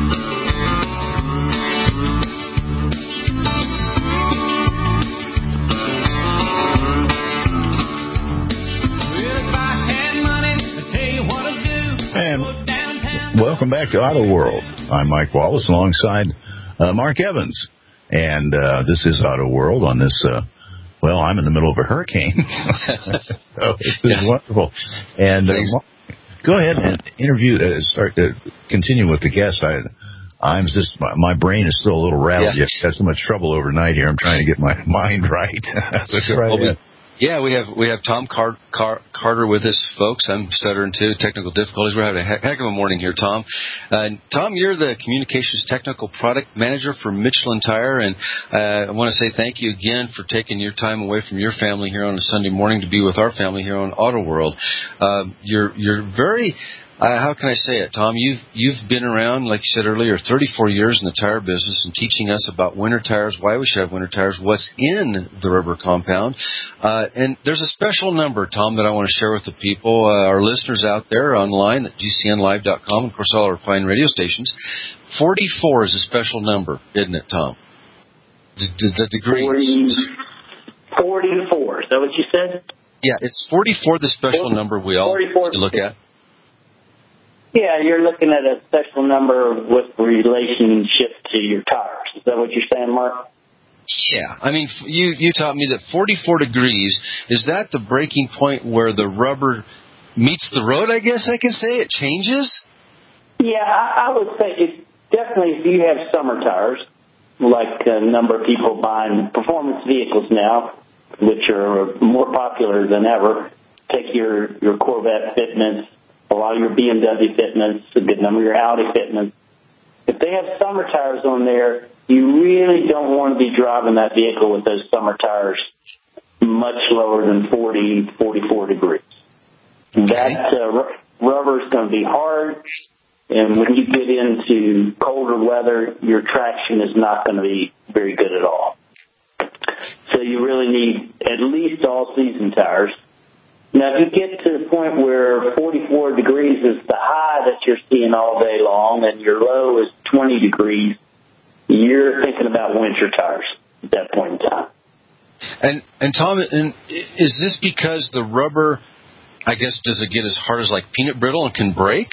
And welcome back to Auto World. I'm Mike Wallace alongside uh, Mark Evans. And uh, this is Auto World on this... Uh, Well, I'm in the middle of a hurricane. So this is yeah. wonderful. And uh, go ahead and interview, uh, start to continue with the guest. I, I'm just, my, my brain is still a little rattled. Yeah. I've had so much trouble overnight here. I'm trying to get my mind right. So go right well, ahead. Yeah, we have we have Tom Car- Car- Carter with us, folks. I'm stuttering too. Technical difficulties. We're having a heck, heck of a morning here, Tom. Uh, Tom, you're the Communications Technical Product Manager for Michelin Tire, and uh, I want to say thank you again for taking your time away from your family here on a Sunday morning to be with our family here on Auto World. Uh, you're you're very Uh, how can I say it, Tom? You've you've been around, like you said earlier, thirty-four years in the tire business and teaching us about winter tires, why we should have winter tires, what's in the rubber compound. Uh, and there's a special number, Tom, that I want to share with the people, uh, our listeners out there online at G C N live dot com, and, of course, all our fine radio stations. forty-four is a special number, isn't it, Tom? The, the, the degrees. forty-four. Is that what you said? Yeah, it's forty-four, the special number we all need to look at. Yeah, you're looking at a special number with relationship to your tires. Is that what you're saying, Mark? Yeah. I mean, you, you taught me that forty-four degrees, is that the breaking point where the rubber meets the road, I guess I can say? It changes? Yeah, I, I would say it's definitely if you have summer tires, like a number of people buying performance vehicles now, which are more popular than ever. Take your, your Corvette fitments, a lot of your B M W fitments, a good number of your Audi fitments. If they have summer tires on there, you really don't want to be driving that vehicle with those summer tires much lower than forty, forty-four degrees. Okay. That uh, rubber is going to be hard, and when you get into colder weather, your traction is not going to be very good at all. So you really need at least all-season tires. Now, if you get to the point where forty-four degrees is the high that you're seeing all day long and your low is twenty degrees, you're thinking about winter tires at that point in time. And, and Tom, and is this because the rubber, I guess, does it get as hard as like peanut brittle and can break?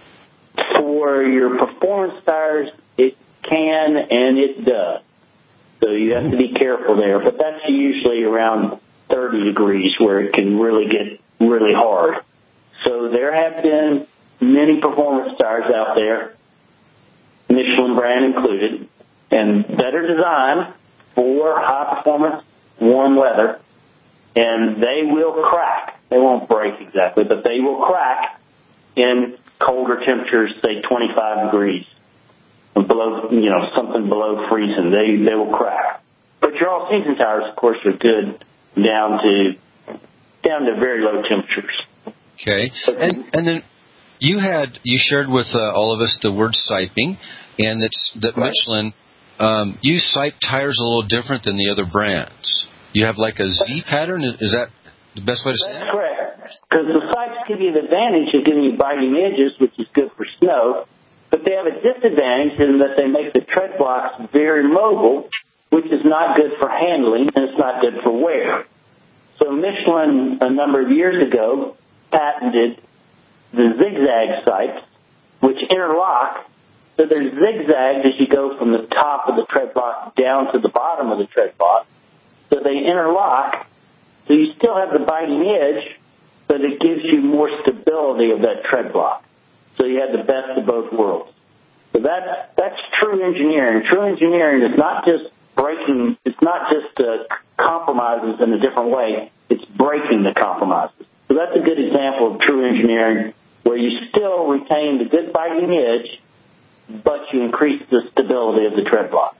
For your performance tires, it can and it does. So you have to be careful there. But that's usually around thirty degrees where it can really get really hard. So there have been many performance tires out there, Michelin brand included, and better designed for high performance, warm weather. and they will crack. They won't break exactly, but they will crack in colder temperatures, say twenty-five degrees, below, you know, something below freezing. They they will crack. But your all-season tires, of course, are good down to down to very low temperatures. Okay, and and then you had you shared with uh, all of us the word siping, and that's that right. Michelin. Um, you sipe tires a little different than the other brands. You have like a Z pattern. Is that the best way to say it? That's correct. Because the sipes give you the advantage of giving you biting edges, which is good for snow, but they have a disadvantage in that they make the tread blocks very mobile, which is not good for handling, and it's not good for wear. So Michelin, a number of years ago, patented the zigzag sipes, which interlock. So they're zigzagged as you go from the top of the tread block down to the bottom of the tread block. So they interlock. So you still have the biting edge, but it gives you more stability of that tread block. So you have the best of both worlds. So that's, that's true engineering. True engineering is not just breaking, it's not just uh, compromises in a different way. It's breaking the compromises. So that's a good example of true engineering, where you still retain the good biting edge, but you increase the stability of the tread block.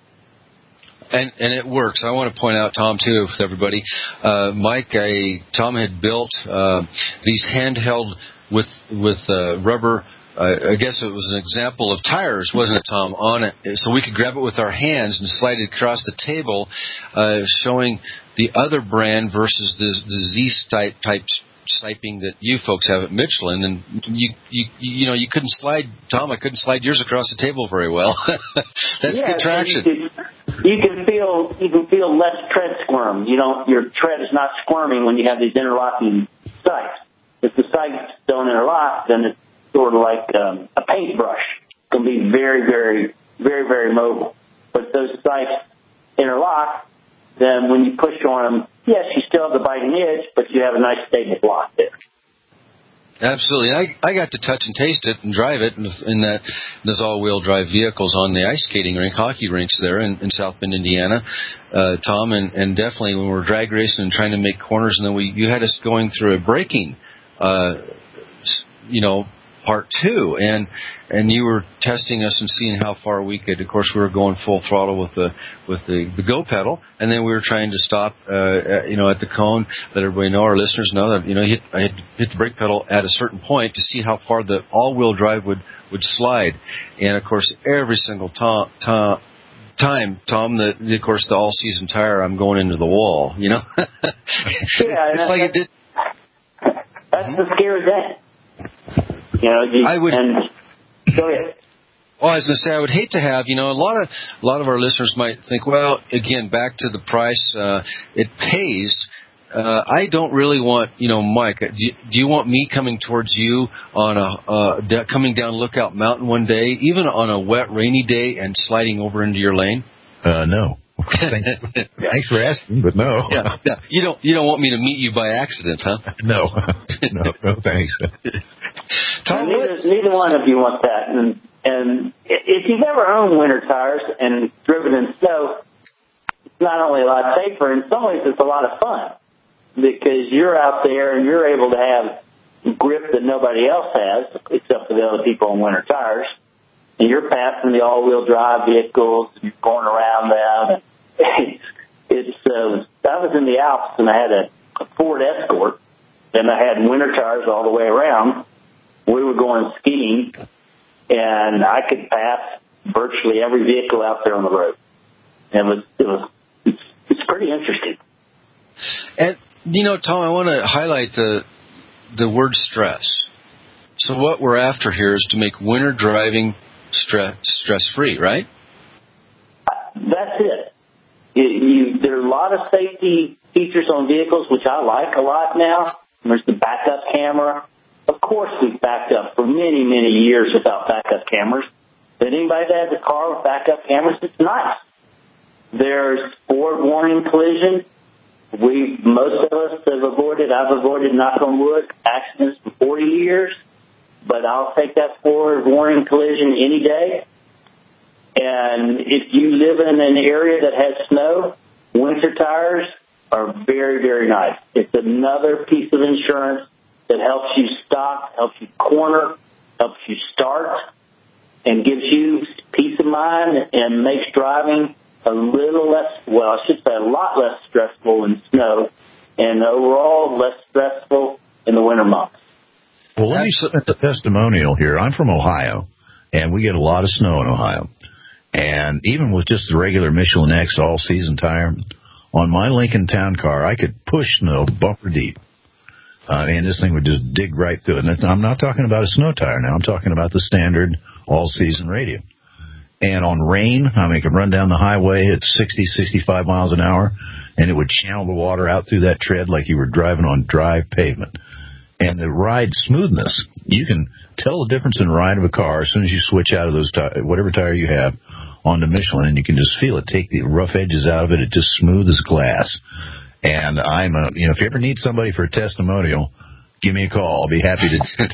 And and it works. I want to point out, Tom, too, with everybody. Uh, Mike, I, Tom had built uh, these handheld with with uh, rubber. Uh, I guess it was an example of tires, wasn't it, Tom? On it, so we could grab it with our hands and slide it across the table, uh, showing the other brand versus the the Z type type siping that you folks have at Michelin, and you you you know you couldn't slide, Tom. I couldn't slide yours across the table very well. That's yeah, good traction. So you, can, you can feel you can feel less tread squirm. You don't your tread is not squirming when you have these interlocking sites. If the sites don't interlock, then it's sort of like um, a paintbrush. It can be very very very very mobile. But if those sites interlock, then when you push on them, yes, you still have the biting edge, but you have a nice stable block there. Absolutely. I I got to touch and taste it and drive it in, in that those all-wheel drive vehicles on the ice skating rink, hockey rinks there in, in South Bend, Indiana, uh, Tom, and, and definitely when we were drag racing and trying to make corners, and then we you had us going through a braking, uh, you know, part two, and and you were testing us and seeing how far we could. Of course, we were going full throttle with the with the, the go pedal, and then we were trying to stop, uh, at, you know, at the cone. Let everybody know, our listeners know that you know hit, I had to hit the brake pedal at a certain point to see how far the all-wheel drive would would slide, and of course, every single to- to- time, Tom, the of course the all-season tire, I'm going into the wall. You know, yeah, it's like it did. That's the scary thing. You know, you, I would. And, go ahead. Well, I was going to say, I would hate to have, you know, a lot of a lot of our listeners might think, well, again, back to the price, uh, it pays. Uh, I don't really want, you know, Mike, do you, do you want me coming towards you on a uh, d- coming down Lookout Mountain one day, even on a wet, rainy day, and sliding over into your lane? Uh, no. Thanks, thanks for asking, but no. Yeah, yeah. You don't you don't want me to meet you by accident, huh? No, no, no, thanks. Tom, neither, neither one of you want that. And, and if you've ever owned winter tires and driven in snow, it's not only a lot safer, in some ways it's a lot of fun, because you're out there and you're able to have grip that nobody else has, except for the other people on winter tires. And you're passing the all-wheel drive vehicles, and you're going around them. And it's, uh, I was in the Alps, and I had a, a Ford Escort, and I had winter tires all the way around. We were going skiing, and I could pass virtually every vehicle out there on the road. And it was, it was, it's, it's pretty interesting. And, you know, Tom, I want to highlight the the word stress. So what we're after here is to make winter driving stress stress-free, right? That's it. You, you, there are a lot of safety features on vehicles, which I like a lot now. There's the backup camera. Of course, we've backed up for many, many years without backup cameras. But anybody that has a car with backup cameras, it's nice. There's forward warning collision. We, most of us have avoided, I've avoided, knock on wood, accidents for forty years. But I'll take that forward warning collision any day. And if you live in an area that has snow, winter tires are very, very nice. It's another piece of insurance that helps you stop, helps you corner, helps you start, and gives you peace of mind and makes driving a little less, well, I should say a lot less stressful in snow and overall less stressful in the winter months. Well, let me submit a testimonial here. I'm from Ohio, and we get a lot of snow in Ohio. And even with just the regular Michelin X all-season tire, on my Lincoln Town Car, I could push snow bumper deep. Uh, and this thing would just dig right through it. And I'm not talking about a snow tire now. I'm talking about the standard all-season radio. And on rain, I mean, it could run down the highway at sixty, sixty-five miles an hour, and it would channel the water out through that tread like you were driving on dry pavement. And the ride smoothness, you can tell the difference in ride of a car as soon as you switch out of those t- whatever tire you have onto Michelin, and you can just feel it take the rough edges out of it. It's just smooth as glass. And I'm a, you know, if you ever need somebody for a testimonial, give me a call. I'll be happy to do it.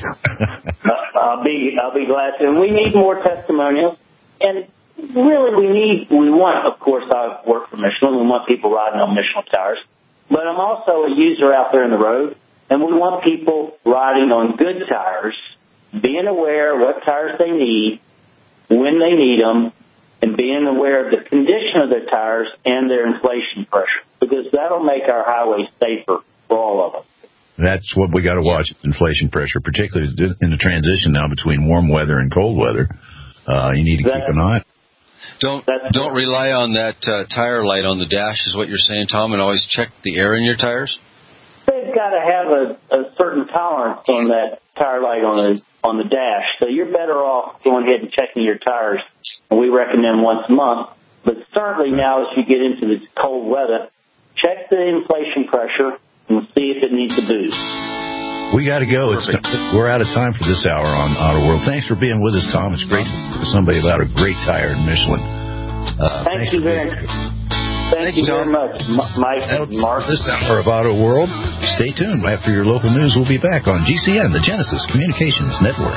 I'll be, I'll be glad to. And we need more testimonials. And really, we need, we want, of course, I work for Michelin. We want people riding on Michelin tires. But I'm also a user out there on the road, and we want people riding on good tires, being aware of what tires they need, when they need them, and being aware of the condition of their tires and their inflation pressure, because that'll make our highways safer for all of us. That's what we got to watch, inflation pressure, particularly in the transition now between warm weather and cold weather. Uh, you need to keep an eye. Don't don't rely on that uh, tire light on the dash, is what you're saying, Tom, and always check the air in your tires? They've got to have a, a certain tolerance on that tire light on the on the dash. So you're better off going ahead and checking your tires. And we recommend once a month. But certainly now, as you get into this cold weather, check the inflation pressure and see if it needs a boost. We got to go. It's, we're out of time for this hour on Auto World. Thanks for being with us, Tom. It's great to talk to somebody about a great tire in Michelin. Uh, Thank you very much. Thank, Thank you very much, Mike and Mark. This hour of Auto World. Stay tuned. After your local news, we'll be back on G C N, the Genesis Communications Network.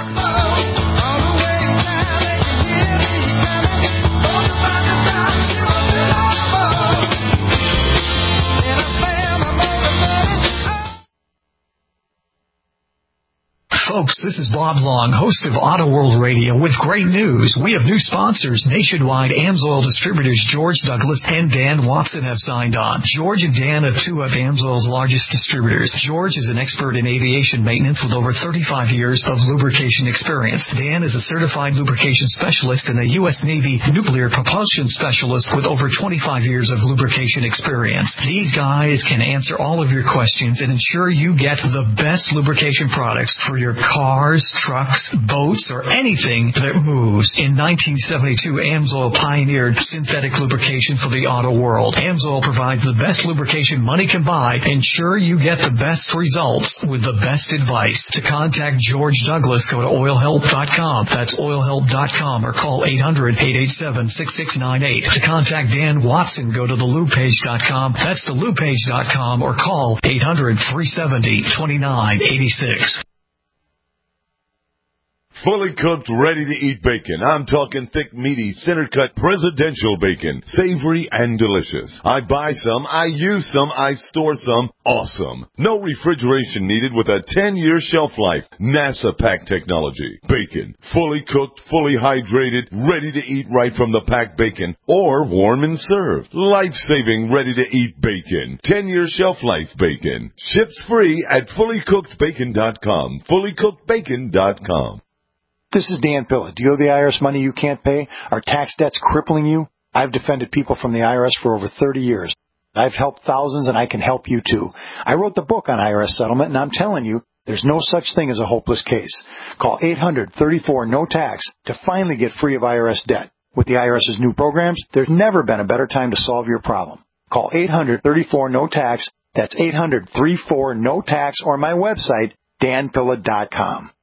Folks, this is Bob Long, host of Auto World Radio, with great news. We have new sponsors. Nationwide AMSOIL distributors George Douglas and Dan Watson have signed on. George and Dan are two of AMSOIL's largest distributors. George is an expert in aviation maintenance with over thirty-five years of lubrication experience. Dan is a certified lubrication specialist and a U S Navy nuclear propulsion specialist with over twenty-five years of lubrication experience. These guys can answer all of your questions and ensure you get the best lubrication products for your cars, trucks, boats, or anything that moves. In nineteen seventy-two, AMSOIL pioneered synthetic lubrication for the auto world. AMSOIL provides the best lubrication money can buy. Ensure you get the best results with the best advice. To contact George Douglas, go to oil help dot com. That's oil help dot com, or call eight hundred, eight eight seven, six six nine eight. To contact Dan Watson, go to the lube page dot com. That's the lube page dot com, or call eight hundred, three seven zero, two nine eight six. Fully cooked, ready-to-eat bacon. I'm talking thick, meaty, center-cut, presidential bacon. Savory and delicious. I buy some, I use some, I store some. Awesome. No refrigeration needed with a ten-year shelf life. NASA pack technology. Bacon. Fully cooked, fully hydrated, ready to eat right from the packed bacon. Or warm and served. Life-saving, ready-to-eat bacon. ten-year shelf life bacon. Ships free at fully cooked bacon dot com. fully cooked bacon dot com. This is Dan Pilla. Do you owe the I R S money you can't pay? Are tax debts crippling you? I've defended people from the I R S for over thirty years. I've helped thousands, and I can help you too. I wrote the book on I R S settlement, and I'm telling you, there's no such thing as a hopeless case. Call eight hundred, thirty-four, no tax to finally get free of I R S debt. With the IRS's new programs, there's never been a better time to solve your problem. Call eight hundred, thirty-four, no tax. That's eight hundred, thirty-four, no tax, or my website, dan pilla dot com.